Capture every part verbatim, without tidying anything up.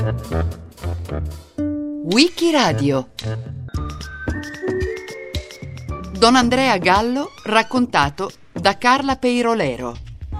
Wikiradio. Don Andrea Gallo raccontato da Carla Peirolero.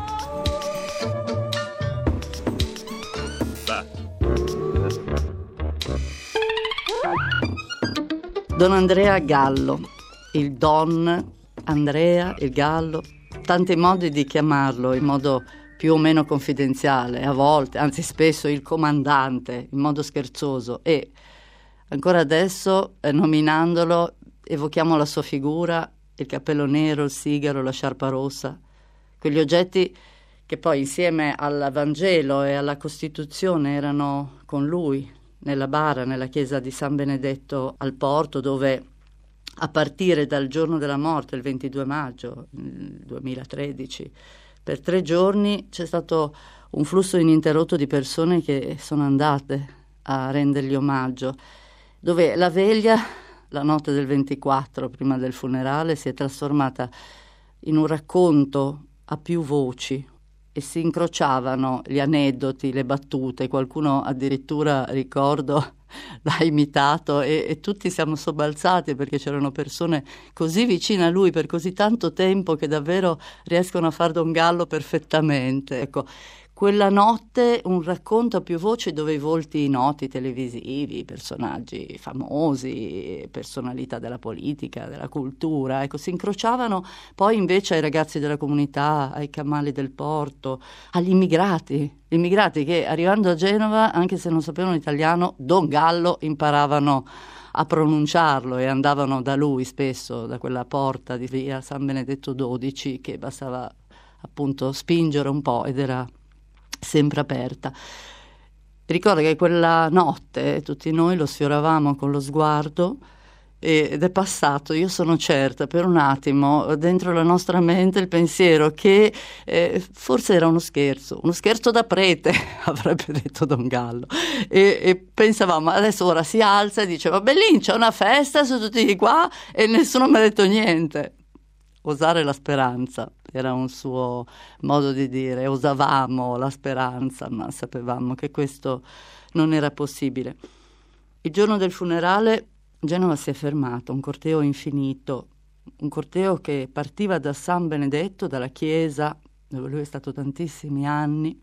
Don Andrea Gallo, il Don Andrea, il Gallo, tanti modi di chiamarlo in modo più o meno confidenziale, a volte, anzi spesso il comandante, in modo scherzoso, e ancora adesso, eh, nominandolo, evochiamo la sua figura, il cappello nero, il sigaro, la sciarpa rossa, quegli oggetti che poi insieme al Vangelo e alla Costituzione erano con lui nella bara, nella chiesa di San Benedetto al Porto, dove a partire dal giorno della morte, il ventidue maggio duemilatredici, per tre giorni c'è stato un flusso ininterrotto di persone che sono andate a rendergli omaggio, dove la veglia, la notte del ventiquattro, prima del funerale, si è trasformata in un racconto a più voci e si incrociavano gli aneddoti, le battute, qualcuno addirittura, ricordo, l'ha imitato e, e tutti siamo sobbalzati perché c'erano persone così vicine a lui per così tanto tempo che davvero riescono a far Don Gallo perfettamente. Ecco, quella notte un racconto a più voci dove i volti noti televisivi, personaggi famosi, personalità della politica, della cultura, ecco, si incrociavano poi invece ai ragazzi della comunità, ai camali del porto, agli immigrati, immigrati che arrivando a Genova, anche se non sapevano italiano, Don Gallo imparavano a pronunciarlo e andavano da lui spesso, da quella porta di via San Benedetto dodici che bastava appunto spingere un po' ed era sempre aperta. Ricordo che quella notte tutti noi lo sfioravamo con lo sguardo ed è passato, io sono certa, per un attimo dentro la nostra mente il pensiero che eh, forse era uno scherzo, uno scherzo da prete, avrebbe detto Don Gallo, e, e pensavamo adesso ora si alza e dice vabbè lì c'è una festa, sono tutti di qua e nessuno mi ha detto niente. Osare la speranza era un suo modo di dire, osavamo la speranza, ma sapevamo che questo non era possibile. Il giorno del funerale Genova si è fermato, un corteo infinito, un corteo che partiva da San Benedetto, dalla chiesa, dove lui è stato tantissimi anni,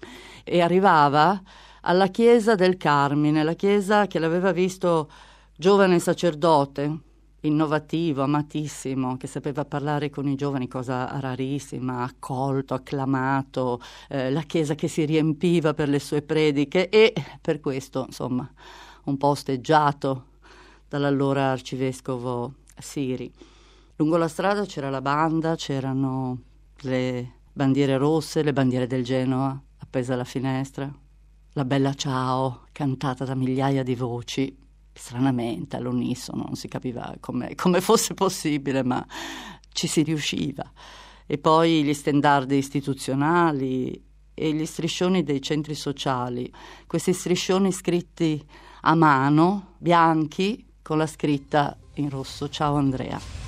e arrivava alla chiesa del Carmine, la chiesa che l'aveva visto giovane sacerdote, innovativo, amatissimo, che sapeva parlare con i giovani, cosa rarissima, accolto, acclamato, eh, la chiesa che si riempiva per le sue prediche e per questo, insomma, un po' osteggiato dall'allora arcivescovo Siri. Lungo la strada c'era la banda, c'erano le bandiere rosse, le bandiere del Genoa appese alla finestra, la bella ciao cantata da migliaia di voci, stranamente all'unisono, non si capiva come, come fosse possibile, ma ci si riusciva. E poi gli stendardi istituzionali e gli striscioni dei centri sociali, questi striscioni scritti a mano, bianchi, con la scritta in rosso Ciao Andrea.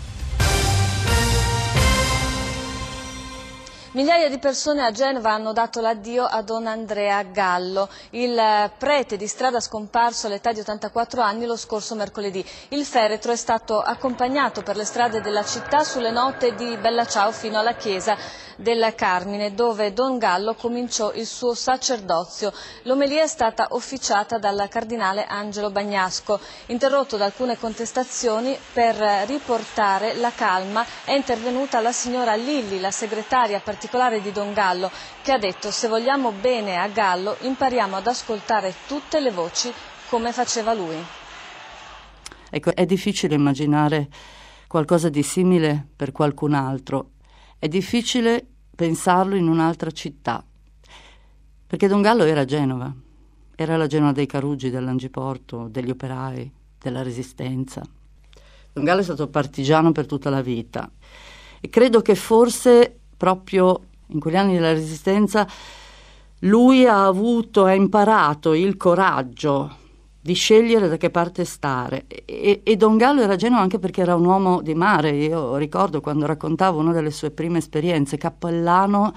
Migliaia di persone a Genova hanno dato l'addio a Don Andrea Gallo, il prete di strada scomparso all'età di ottantaquattro anni lo scorso mercoledì. Il feretro è stato accompagnato per le strade della città sulle note di Bella Ciao fino alla chiesa del Carmine, dove Don Gallo cominciò il suo sacerdozio. L'omelia è stata officiata dal cardinale Angelo Bagnasco. Interrotto da alcune contestazioni, per riportare la calma è intervenuta la signora Lilli, la segretaria particolare di Don Gallo, che ha detto: se vogliamo bene a Gallo impariamo ad ascoltare tutte le voci come faceva lui. Ecco, è difficile immaginare qualcosa di simile per qualcun altro. È difficile pensarlo in un'altra città, perché Don Gallo era a Genova, era la Genova dei Caruggi, dell'Angiporto, degli operai, della Resistenza. Don Gallo è stato partigiano per tutta la vita e credo che forse proprio in quegli anni della Resistenza lui ha avuto, ha imparato il coraggio di scegliere da che parte stare e, e Don Gallo era a Genova anche perché era un uomo di mare. Io ricordo quando raccontavo una delle sue prime esperienze, cappellano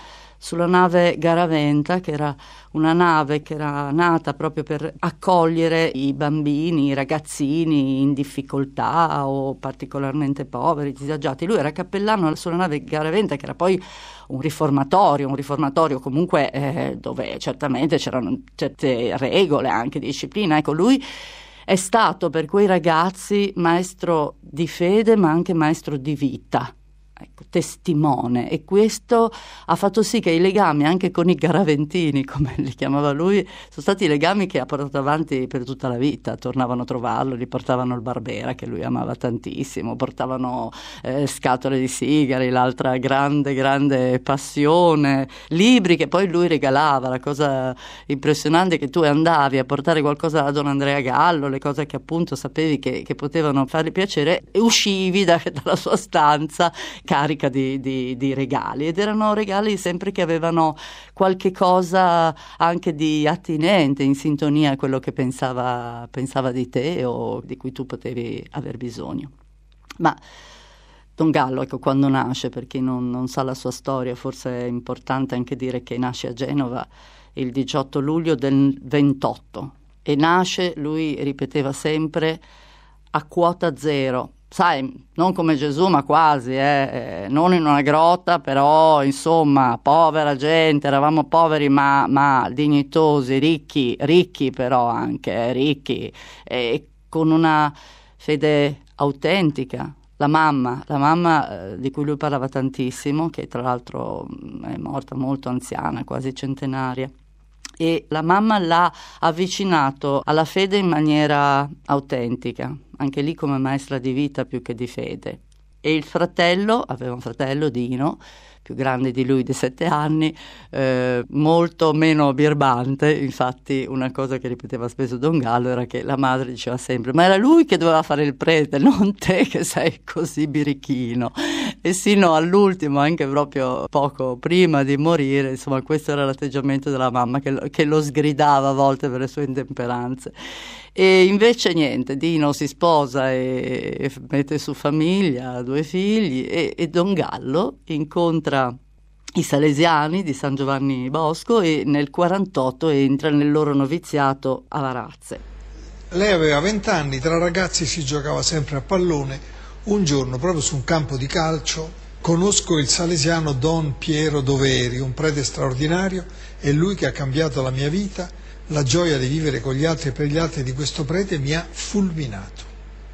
sulla nave Garaventa, che era una nave che era nata proprio per accogliere i bambini, i ragazzini in difficoltà o particolarmente poveri, disagiati. Lui era cappellano sulla nave Garaventa, che era poi un riformatorio, un riformatorio comunque eh, dove certamente c'erano certe regole, anche disciplina. Ecco, lui è stato per quei ragazzi maestro di fede, ma anche maestro di vita. Ecco, testimone, e questo ha fatto sì che i legami anche con i garaventini, come li chiamava lui, sono stati legami che ha portato avanti per tutta la vita. Tornavano a trovarlo, gli portavano il Barbera, che lui amava tantissimo, portavano eh, scatole di sigari, l'altra grande grande passione, libri che poi lui regalava. La cosa impressionante è che tu andavi a portare qualcosa a Don Andrea Gallo, le cose che appunto sapevi che, che potevano fargli piacere, e uscivi da, dalla sua stanza carica di, di, di regali, ed erano regali sempre che avevano qualche cosa anche di attinente, in sintonia a quello che pensava, pensava di te o di cui tu potevi aver bisogno. Ma Don Gallo, ecco, quando nasce, per chi non, non sa la sua storia, forse è importante anche dire che nasce a Genova il diciotto luglio del ventotto, e nasce, lui ripeteva sempre, a quota zero. Sai, non come Gesù, ma quasi, eh? Non in una grotta, però insomma, povera gente, eravamo poveri ma, ma dignitosi, ricchi, ricchi però anche, eh, ricchi, e con una fede autentica. La mamma, la mamma eh, di cui lui parlava tantissimo, che tra l'altro è morta molto anziana, quasi centenaria, e la mamma l'ha avvicinato alla fede in maniera autentica, anche lì come maestra di vita più che di fede. E il fratello, aveva un fratello, Dino, più grande di lui di sette anni, eh, molto meno birbante. Infatti una cosa che ripeteva spesso Don Gallo era che la madre diceva sempre: ma era lui che doveva fare il prete, non te che sei così birichino. E sino all'ultimo, anche proprio poco prima di morire, insomma, questo era l'atteggiamento della mamma, che lo, che lo sgridava a volte per le sue intemperanze. E invece niente, Dino si sposa e, e mette su famiglia, due figli, e, e Don Gallo incontra i salesiani di San Giovanni Bosco e nel quarantotto entra nel loro noviziato a Varazze. Lei aveva vent'anni, tra ragazzi si giocava sempre a pallone. Un giorno, proprio su un campo di calcio, conosco il salesiano Don Piero Doveri, un prete straordinario, è lui che ha cambiato la mia vita. La gioia di vivere con gli altri e per gli altri di questo prete mi ha fulminato.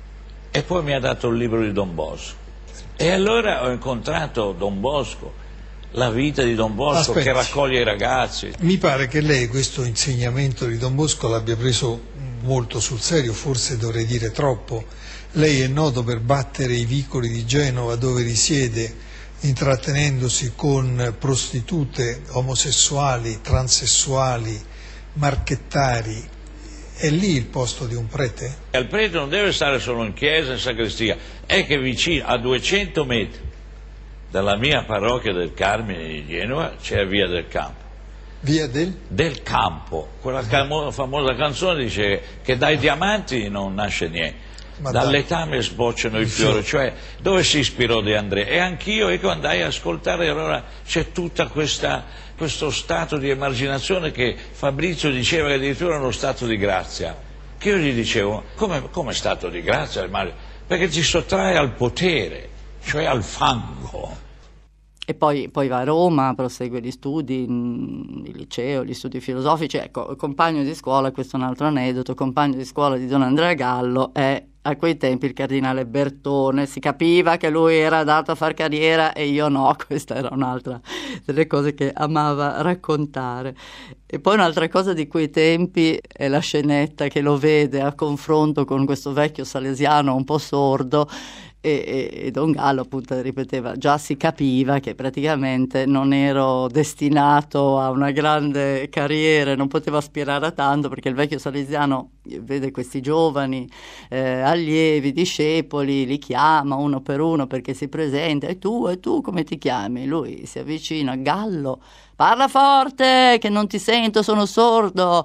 E poi mi ha dato il libro di Don Bosco. E allora ho incontrato Don Bosco, la vita di Don Bosco. Aspetti, che raccoglie i ragazzi. Mi pare che lei questo insegnamento di Don Bosco l'abbia preso molto sul serio, forse dovrei dire troppo. Lei è noto per battere i vicoli di Genova, dove risiede intrattenendosi con prostitute, omosessuali, transessuali, marchettari. È lì il posto di un prete? Il prete non deve stare solo in chiesa, in sacrestia, è che vicino, a duecento metri dalla mia parrocchia del Carmine di Genova, c'è Via del Campo. Via del? Del Campo. Quella uh-huh. famosa canzone dice che dai diamanti non nasce niente. Ma dal letame sbocciano i fiori, cioè dove si ispirò De André. E anch'io ecco, andai a ascoltare, e allora c'è tutta questa, questo stato di emarginazione che Fabrizio diceva che addirittura è uno stato di grazia, che io gli dicevo: come, come stato di grazia? Perché ti sottrae al potere, cioè al fango. E poi, poi va a Roma, prosegue gli studi, il liceo, gli studi filosofici. Ecco, compagno di scuola, questo è un altro aneddoto, compagno di scuola di Don Andrea Gallo è a quei tempi il cardinale Bertone. Si capiva che lui era dato a far carriera e io no, questa era un'altra delle cose che amava raccontare. E poi un'altra cosa di quei tempi è la scenetta che lo vede a confronto con questo vecchio salesiano un po' sordo. E, e, e Don Gallo appunto ripeteva: già si capiva che praticamente non ero destinato a una grande carriera, non potevo aspirare a tanto, perché il vecchio salesiano vede questi giovani eh, allievi, discepoli, li chiama uno per uno perché si presenta: e tu, e tu come ti chiami? Lui si avvicina: Gallo. Parla forte che non ti sento, sono sordo.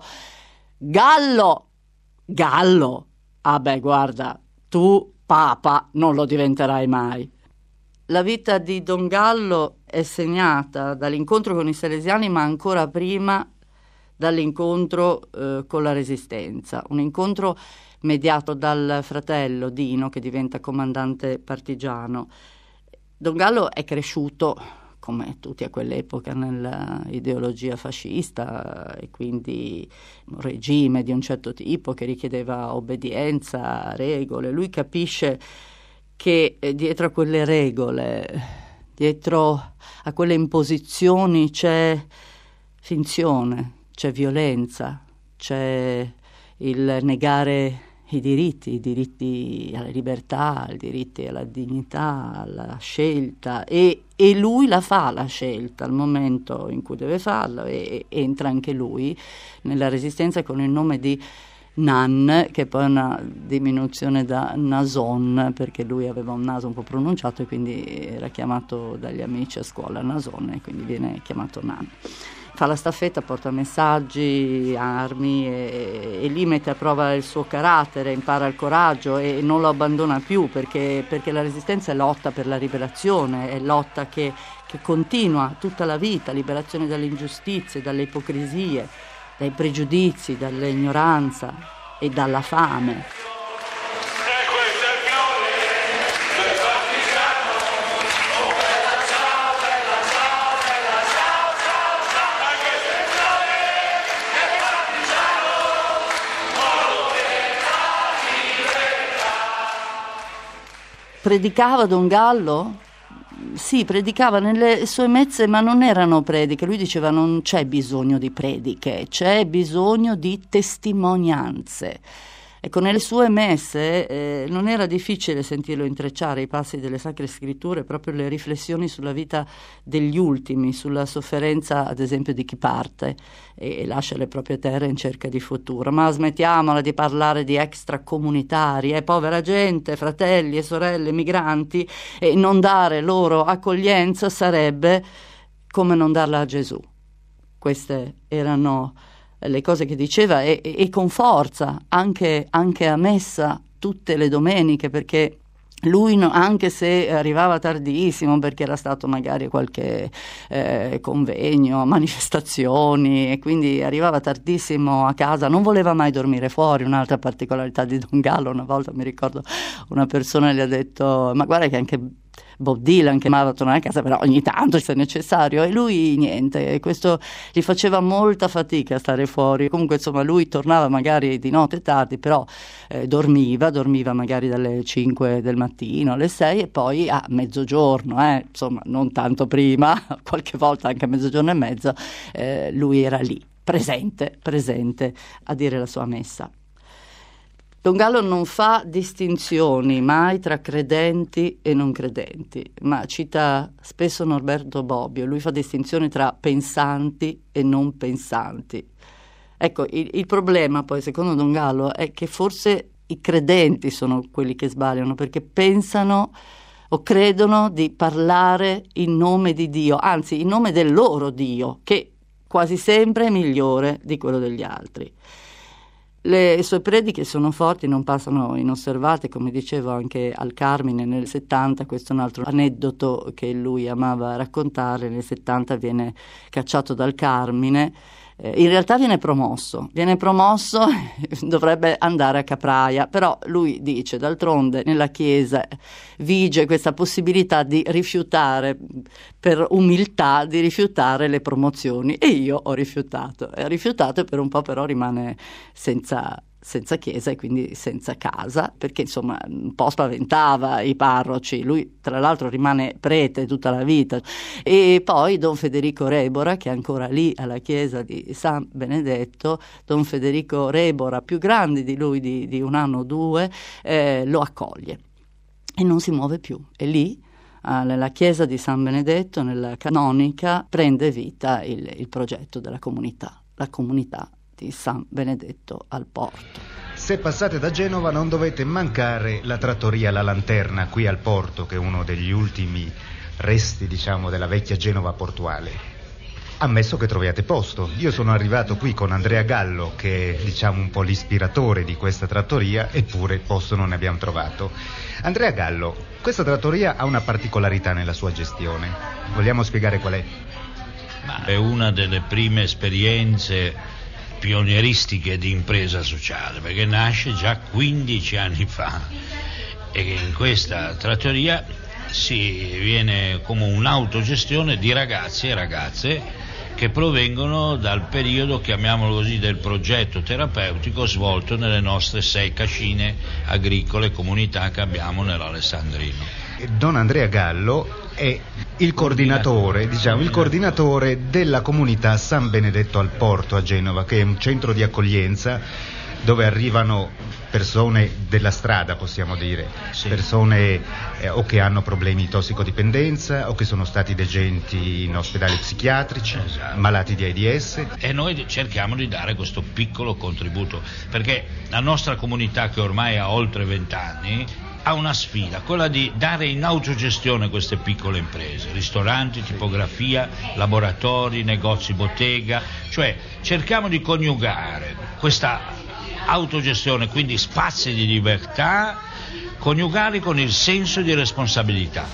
Gallo. Gallo. Ah beh, guarda, tu Papa non lo diventerai mai. La vita di Don Gallo è segnata dall'incontro con i salesiani, ma ancora prima dall'incontro eh, con la Resistenza, un incontro mediato dal fratello Dino, che diventa comandante partigiano. Don Gallo è cresciuto, come tutti a quell'epoca, nell'ideologia fascista, e quindi un regime di un certo tipo che richiedeva obbedienza, regole. Lui capisce che dietro a quelle regole, dietro a quelle imposizioni c'è finzione, c'è violenza, c'è il negare i diritti, i diritti alla libertà, i diritti alla dignità, alla scelta, e, e lui la fa la scelta al momento in cui deve farla, e, e entra anche lui nella Resistenza con il nome di Nan, che poi è una diminuzione da Nason, perché lui aveva un naso un po' pronunciato e quindi era chiamato dagli amici a scuola Nason, e quindi viene chiamato Nan. Fa la staffetta, porta messaggi, armi, e, e lì mette a prova il suo carattere, impara il coraggio e non lo abbandona più, perché, perché la Resistenza è lotta per la liberazione, è lotta che, che continua tutta la vita, liberazione dalle ingiustizie, dalle ipocrisie, dai pregiudizi, dall'ignoranza e dalla fame. Predicava Don Gallo? Sì, predicava nelle sue messe, ma non erano prediche. Lui diceva: non c'è bisogno di prediche, c'è bisogno di testimonianze. Ecco, nelle sue messe eh, non era difficile sentirlo intrecciare i passi delle Sacre Scritture, proprio le riflessioni sulla vita degli ultimi, sulla sofferenza ad esempio di chi parte e, e lascia le proprie terre in cerca di futuro. Ma smettiamola di parlare di extracomunitari, eh, povera gente, fratelli e sorelle migranti, e non dare loro accoglienza sarebbe come non darla a Gesù. Queste erano le cose che diceva, e, e con forza, anche, anche a messa tutte le domeniche, perché lui, no, anche se arrivava tardissimo, perché era stato magari a qualche eh, convegno, manifestazioni, e quindi arrivava tardissimo a casa, non voleva mai dormire fuori. Un'altra particolarità di Don Gallo: una volta mi ricordo una persona gli ha detto: ma guarda che anche Bob Dylan chiamava a tornare a casa, però ogni tanto se necessario, e lui niente, e questo gli faceva molta fatica a stare fuori. Comunque insomma lui tornava magari di notte tardi, però eh, dormiva, dormiva magari dalle cinque del mattino alle sei, e poi a mezzogiorno, eh, insomma non tanto prima, qualche volta anche a mezzogiorno e mezzo, eh, lui era lì, presente, presente a dire la sua messa. Don Gallo non fa distinzioni mai tra credenti e non credenti, ma cita spesso Norberto Bobbio. Lui fa distinzioni tra pensanti e non pensanti. Ecco, il, il problema poi, secondo Don Gallo, è che forse i credenti sono quelli che sbagliano, perché pensano o credono di parlare in nome di Dio, anzi in nome del loro Dio, che quasi sempre è migliore di quello degli altri. Le sue prediche sono forti, non passano inosservate, come dicevo anche al Carmine nel settanta. Questo è un altro aneddoto che lui amava raccontare. Nel settanta viene cacciato dal Carmine, eh, in realtà viene promosso, viene promosso, dovrebbe andare a Capraia, però lui dice: d'altronde nella Chiesa vige questa possibilità di rifiutare, per umiltà, di rifiutare le promozioni, e io ho rifiutato, e ho rifiutato e per un po' però rimane senza senza chiesa e quindi senza casa, perché insomma un po' spaventava i parroci. Lui tra l'altro rimane prete tutta la vita. E poi Don Federico Rebora, che è ancora lì alla chiesa di San Benedetto, Don Federico Rebora, più grande di lui di, di un anno o due, eh, lo accoglie e non si muove più. E lì nella chiesa di San Benedetto, nella canonica, prende vita il, il progetto della comunità, la comunità di San Benedetto al Porto. Se passate da Genova non dovete mancare la trattoria La Lanterna qui al Porto, che è uno degli ultimi resti, diciamo, della vecchia Genova portuale. ammesso che troviate posto. Io sono arrivato qui con Andrea Gallo, che è diciamo un po' l'ispiratore di questa trattoria, eppure posto non ne abbiamo trovato. Andrea Gallo, questa trattoria ha una particolarità nella sua gestione. Vogliamo spiegare qual è? Ma è una delle prime esperienze pionieristiche di impresa sociale, perché nasce già quindici anni fa e in questa trattoria si viene come un'autogestione di ragazzi e ragazze che provengono dal periodo, chiamiamolo così, del progetto terapeutico svolto nelle nostre sei cascine agricole comunità che abbiamo nell'Alessandrino. Don Andrea Gallo è il coordinatore, diciamo, il coordinatore della comunità San Benedetto al Porto a Genova, che è un centro di accoglienza dove arrivano persone della strada, possiamo dire, sì. persone eh, o che hanno problemi di tossicodipendenza o che sono stati degenti in ospedali psichiatrici, esatto. malati di AIDS. E noi cerchiamo di dare questo piccolo contributo, perché la nostra comunità, che ormai ha oltre vent'anni, ha una sfida, quella di dare in autogestione queste piccole imprese, ristoranti, tipografia, laboratori, negozi, bottega, cioè cerchiamo di coniugare questa autogestione, quindi spazi di libertà, coniugati con il senso di responsabilità.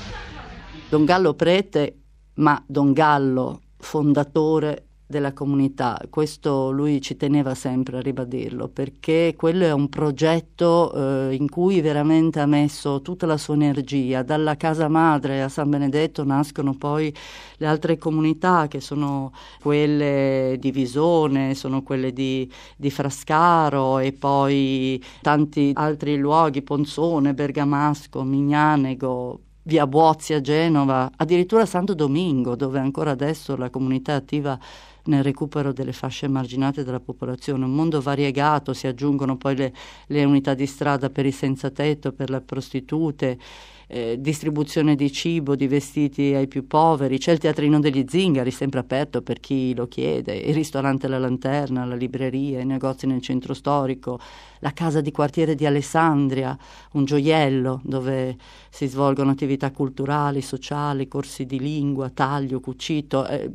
Don Gallo prete, ma Don Gallo fondatore della comunità. Questo lui ci teneva sempre a ribadirlo, perché quello è un progetto eh, in cui veramente ha messo tutta la sua energia. Dalla casa madre a San Benedetto nascono poi le altre comunità, che sono quelle di Visone, sono quelle di, di Frascaro, e poi tanti altri luoghi, Ponzone, Bergamasco, Mignanego, via Buozzi a Genova, addirittura Santo Domingo, dove ancora adesso la comunità è attiva nel recupero delle fasce emarginate della popolazione. Un mondo variegato, si aggiungono poi le, le unità di strada per i senza tetto, per le prostitute, eh, distribuzione di cibo, di vestiti ai più poveri. C'è il teatrino degli Zingari, sempre aperto per chi lo chiede, il ristorante La Lanterna, la libreria, i negozi nel centro storico, la casa di quartiere di Alessandria, un gioiello dove si svolgono attività culturali, sociali, corsi di lingua, taglio, cucito. Eh,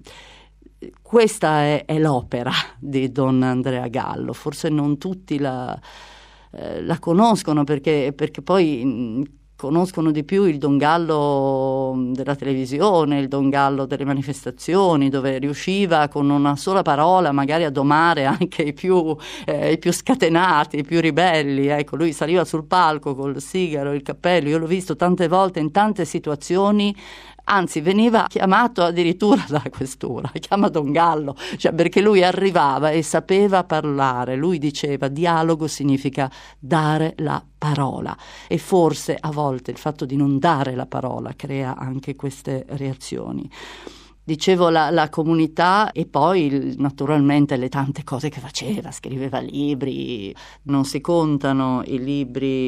Questa è, è l'opera di Don Andrea Gallo. Forse non tutti la, eh, la conoscono, perché, perché poi mh, conoscono di più il Don Gallo della televisione, il Don Gallo delle manifestazioni, dove riusciva con una sola parola magari a domare anche i più, eh, i più scatenati, i più ribelli. Ecco, lui saliva sul palco col sigaro, il cappello, io l'ho visto tante volte in tante situazioni. Anzi, veniva chiamato addirittura dalla questura, chiama Don Gallo, cioè perché lui arrivava e sapeva parlare. Lui diceva: dialogo significa dare la parola, e forse a volte il fatto di non dare la parola crea anche queste reazioni. Dicevo la, la comunità, e poi il, naturalmente le tante cose che faceva, scriveva libri, non si contano i libri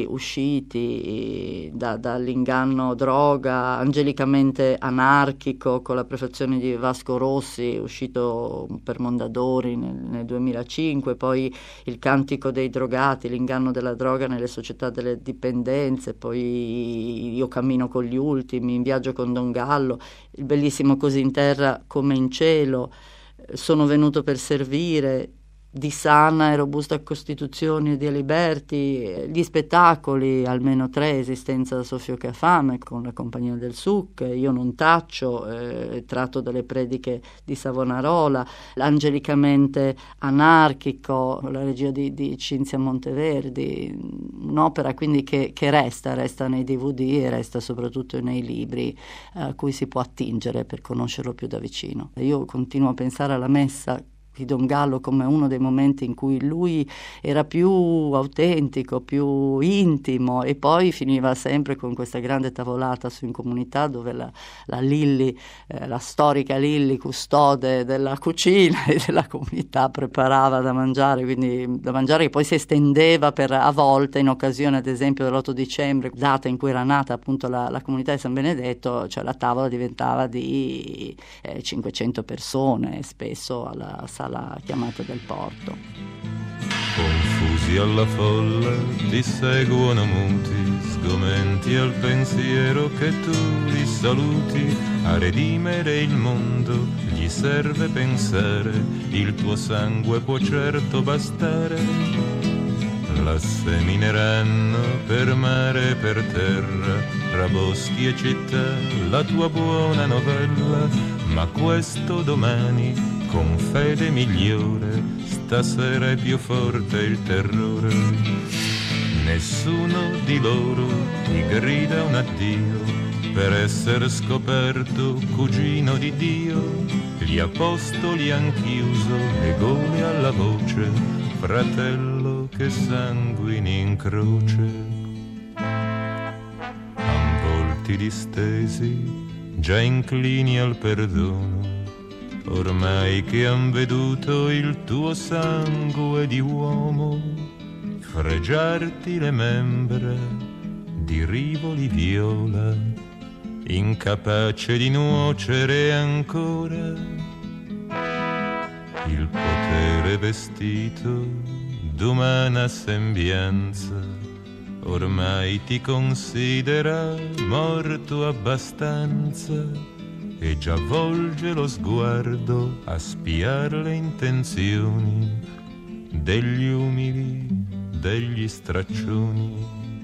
usciti da, dall'inganno droga, Angelicamente anarchico, con la prefazione di Vasco Rossi, uscito per Mondadori nel, nel duemilacinque, poi Il cantico dei drogati, l'inganno della droga nelle società delle dipendenze, poi Io cammino con gli ultimi, In viaggio con Don Gallo, il bellissimo Così in terra come in cielo, Sono venuto per servire, Di sana e robusta Costituzione di Aliberti, gli spettacoli, almeno tre, Esistenza da soffio che ha fame con la Compagnia del Suc, Io non taccio, eh, tratto dalle prediche di Savonarola, Angelicamente anarchico, la regia di, di Cinzia Monteverdi, un'opera quindi che, che resta, resta nei D V D e resta soprattutto nei libri a cui si può attingere per conoscerlo più da vicino. Io continuo a pensare alla messa di Don Gallo come uno dei momenti in cui lui era più autentico, più intimo, e poi finiva sempre con questa grande tavolata su In Comunità, dove la, la Lilli, eh, la storica Lilli, custode della cucina e della comunità, preparava da mangiare, quindi da mangiare che poi si estendeva per, a volte, in occasione ad esempio dell'otto dicembre, data in cui era nata appunto la, la comunità di San Benedetto, cioè la tavola diventava di eh, cinquecento persone, spesso alla sala la chiamata del porto. Confusi alla folla ti seguono muti, sgomenti al pensiero che tu li saluti, a redimere il mondo gli ti serve pensare, il tuo sangue può certo bastare. La semineranno per mare e per terra, tra boschi e città, la tua buona novella, ma questo domani, con fede migliore, stasera è più forte il terrore. Nessuno di loro ti grida un addio per essere scoperto cugino di Dio. Gli apostoli han chiuso le gole alla voce, fratello che sanguini in croce. Han volti distesi, già inclini al perdono, ormai che han veduto il tuo sangue di uomo fregiarti le membra di rivoli viola, incapace di nuocere ancora. Il potere vestito d'umana sembianza ormai ti considera morto abbastanza e già volge lo sguardo a spiar le intenzioni degli umili, degli straccioni.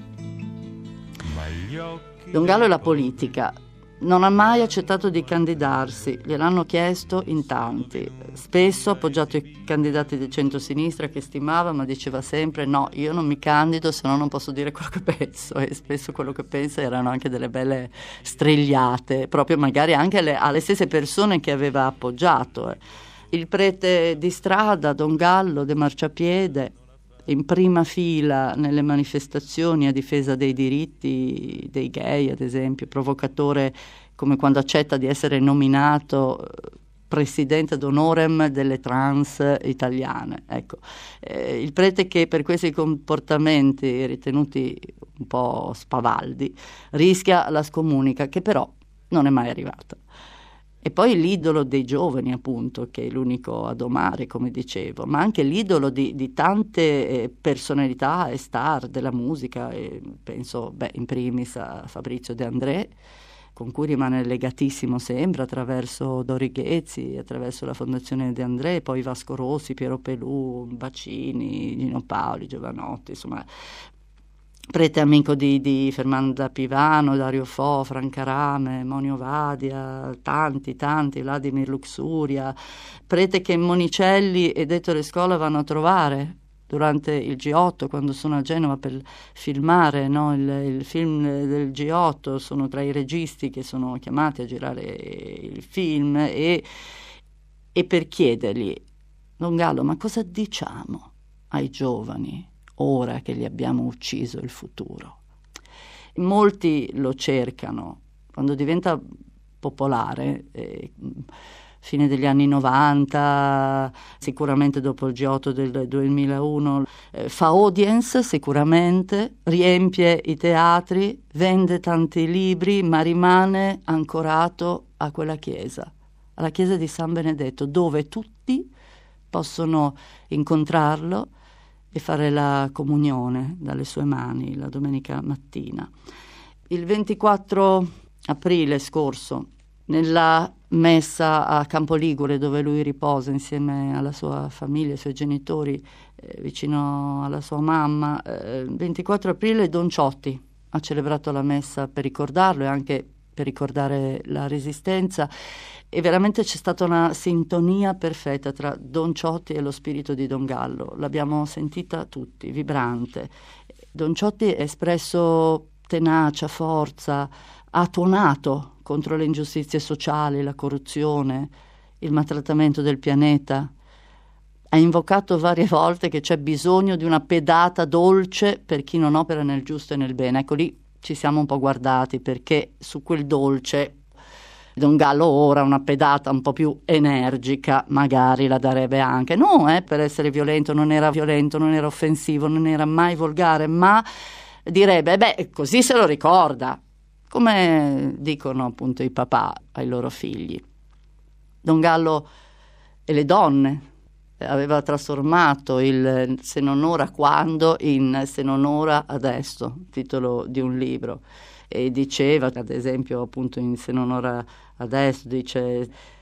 Ma gli occhi Don Gallo e la politica. Non ha mai accettato di candidarsi, gliel'hanno chiesto in tanti. Spesso ha appoggiato i candidati del centro-sinistra che stimava, ma diceva sempre no, io non mi candido, se no non posso dire quello che penso. E spesso quello che pensa erano anche delle belle strigliate, proprio magari anche alle, alle stesse persone che aveva appoggiato. Eh. Il prete di strada, Don Gallo de Marciapiede, in prima fila nelle manifestazioni a difesa dei diritti dei gay, ad esempio, provocatore come quando accetta di essere nominato presidente d'onorem delle trans italiane. Ecco, eh, il prete che per questi comportamenti ritenuti un po' spavaldi rischia la scomunica, che però non è mai arrivata. E poi l'idolo dei giovani, appunto, che è l'unico a domare, come dicevo, ma anche l'idolo di, di tante eh, personalità e star della musica, e penso beh, in primis a Fabrizio De André, con cui rimane legatissimo sempre attraverso Dori Ghezzi, attraverso la Fondazione De André, poi Vasco Rossi, Piero Pelù, Bacini, Gino Paoli, Giovanotti, insomma... Prete amico di, di Fernanda Pivano, Dario Fo, Franca Rame, Monio Vadia, tanti, tanti, Vladimir Luxuria, prete che Monicelli e Ettore Scola vanno a trovare durante il G otto, quando sono a Genova per filmare, no? il, il film del G otto, sono tra i registi che sono chiamati a girare il film e, e per chiedergli, Don Gallo, ma cosa diciamo ai giovani ora che gli abbiamo ucciso il futuro? Molti lo cercano, quando diventa popolare, eh, fine degli anni novanta, sicuramente dopo il G otto del duemilauno, eh, fa audience sicuramente, riempie i teatri, vende tanti libri, ma rimane ancorato a quella chiesa, alla chiesa di San Benedetto, dove tutti possono incontrarlo e fare la comunione dalle sue mani la domenica mattina. Il ventiquattro aprile scorso, nella messa a Campoligure, dove lui riposa insieme alla sua famiglia, ai suoi genitori, eh, vicino alla sua mamma, eh, ventiquattro aprile Don Ciotti ha celebrato la messa per ricordarlo e anche per ricordare la Resistenza, e veramente c'è stata una sintonia perfetta tra Don Ciotti e lo spirito di Don Gallo. L'abbiamo sentita tutti, vibrante. Don Ciotti ha espresso tenacia, forza, ha tuonato contro le ingiustizie sociali, la corruzione, il maltrattamento del pianeta. Ha invocato varie volte che c'è bisogno di una pedata dolce per chi non opera nel giusto e nel bene. Ecco, lì ci siamo un po' guardati, perché su quel dolce Don Gallo ora una pedata un po' più energica magari la darebbe anche. No, eh, per essere violento non era violento, non era offensivo, non era mai volgare, ma direbbe, beh, così se lo ricorda, come dicono appunto i papà ai loro figli. Don Gallo e le donne, aveva trasformato il Se non ora quando in Se non ora adesso, titolo di un libro, e diceva, ad esempio appunto in Se non ora adesso, dice: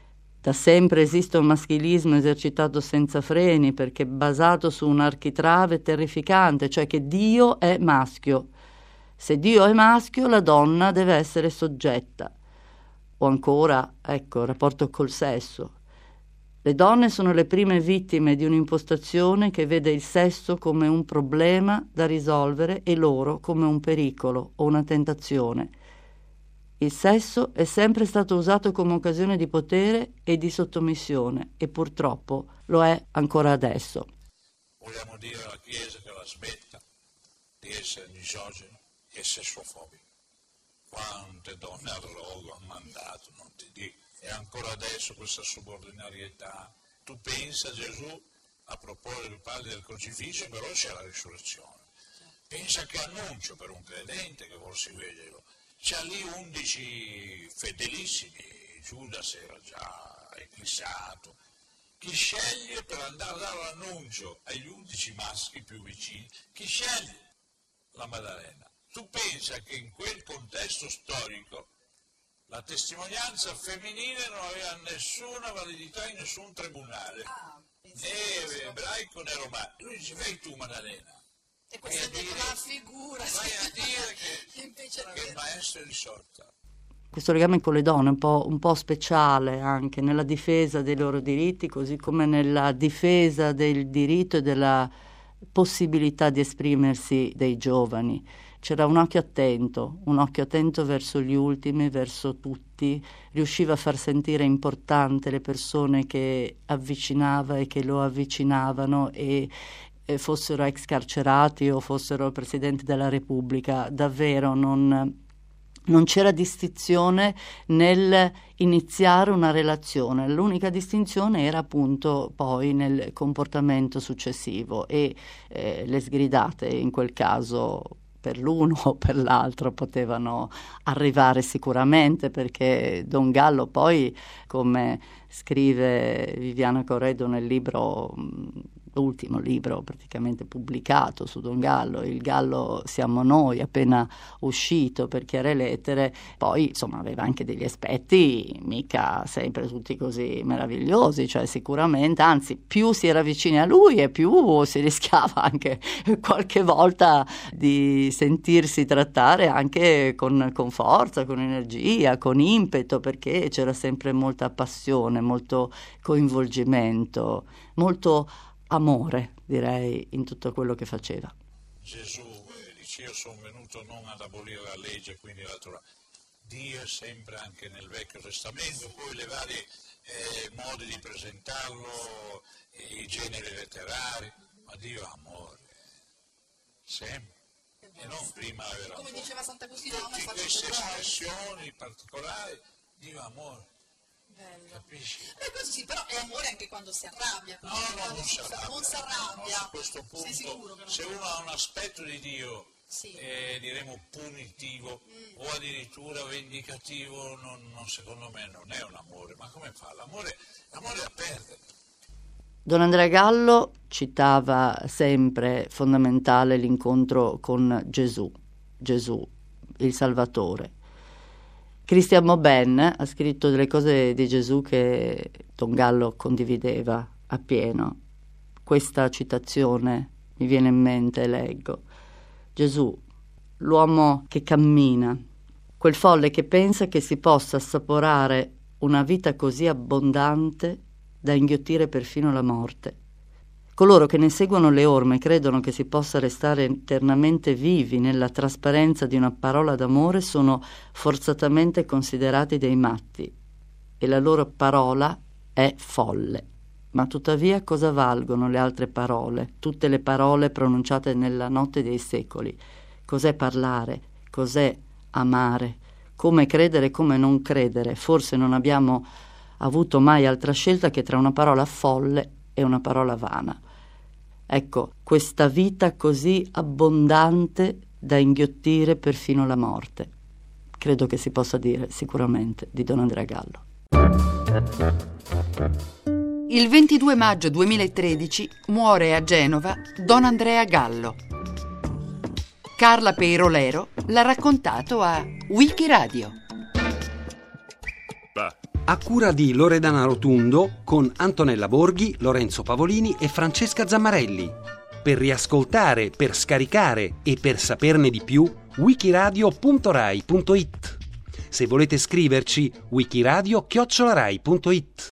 Da sempre esiste un maschilismo esercitato senza freni, perché basato su un architrave terrificante, cioè che Dio è maschio. Se Dio è maschio, la donna deve essere soggetta. O ancora, ecco, il rapporto col sesso. Le donne sono le prime vittime di un'impostazione che vede il sesso come un problema da risolvere e loro come un pericolo o una tentazione. Il sesso è sempre stato usato come occasione di potere e di sottomissione e purtroppo lo è ancora adesso. Vogliamo dire alla Chiesa che la smetta di essere misogino e sessuofobico. Quante donne al rogo hanno mandato, non ti dico. E ancora adesso questa subordinarietà. Tu pensa a Gesù a proporre il padre del crocifisso, però c'è la risurrezione. Pensa che annuncio per un credente che vuol seguirlo. C'ha lì undici fedelissimi, Giudas era già eclissato. Chi sceglie per andare a dare l'annuncio agli undici maschi più vicini? Chi sceglie? La Maddalena. Tu pensa che in quel contesto storico la testimonianza femminile non aveva nessuna validità in nessun tribunale, ah, né ebraico né romano. Lui dice, vai tu Maddalena. E questa è una figura. Vai a dire che, invece che il maestro è risorta. Questo legame con le donne è un po', un po' speciale anche nella difesa dei loro diritti, così come nella difesa del diritto e della possibilità di esprimersi dei giovani. C'era un occhio attento, un occhio attento verso gli ultimi, verso tutti, riusciva a far sentire importante le persone che avvicinava e che lo avvicinavano e, e fossero ex carcerati o fossero Presidenti della Repubblica. Davvero non, non c'era distinzione nel iniziare una relazione, l'unica distinzione era appunto poi nel comportamento successivo e eh, le sgridate in quel caso per l'uno o per l'altro potevano arrivare sicuramente, perché Don Gallo poi, come scrive Viviana Corredo nel libro, l'ultimo libro praticamente pubblicato su Don Gallo, Il Gallo siamo noi, appena uscito per Chiare Lettere, poi insomma aveva anche degli aspetti mica sempre tutti così meravigliosi, cioè sicuramente, anzi più si era vicini a lui e più si rischiava anche qualche volta di sentirsi trattare anche con, con forza, con energia, con impeto, perché c'era sempre molta passione, molto coinvolgimento, molto amore, direi, in tutto quello che faceva. Gesù dice, io sono venuto non ad abolire la legge, quindi la Torah. Dio è sempre anche nel Vecchio Testamento, poi le varie eh, modi di presentarlo, i generi letterari, ma Dio è amore, sempre. E non prima avere amore. Come diceva Sant'Agostino, tutte queste espressioni particolari, Dio è amore. Bello. Capisci? Eh, questo sì, però è amore anche quando si arrabbia. No, no, non si arrabbia. Non si arrabbia. No, a questo punto, sei sicuro che non se uno ha un aspetto di Dio, sì. eh, diremo punitivo mm. o addirittura vendicativo, non, non, secondo me non è un amore. Ma come fa? L'amore, l'amore è a perdere. Don Andrea Gallo citava sempre fondamentale l'incontro con Gesù, Gesù, il Salvatore. Christian Maubain ha scritto delle cose di Gesù che Don Gallo condivideva appieno. Questa citazione mi viene in mente, leggo. Gesù, l'uomo che cammina, quel folle che pensa che si possa assaporare una vita così abbondante da inghiottire perfino la morte. Coloro che ne seguono le orme credono che si possa restare eternamente vivi nella trasparenza di una parola d'amore sono forzatamente considerati dei matti e la loro parola è folle. Ma tuttavia cosa valgono le altre parole, tutte le parole pronunciate nella notte dei secoli? Cos'è parlare? Cos'è amare? Come credere e come non credere? Forse non abbiamo avuto mai altra scelta che tra una parola folle e una parola vana. Ecco, questa vita così abbondante da inghiottire perfino la morte. Credo che si possa dire sicuramente di Don Andrea Gallo. Il ventidue maggio duemilatredici muore a Genova Don Andrea Gallo. Carla Peirolero l'ha raccontato a Wikiradio. Bah, A cura di Loredana Rotundo con Antonella Borghi, Lorenzo Pavolini e Francesca Zammarelli. Per riascoltare, per scaricare e per saperne di più, wikiradio punto rai punto it. Se volete scriverci, wikiradio chiocciola rai punto it.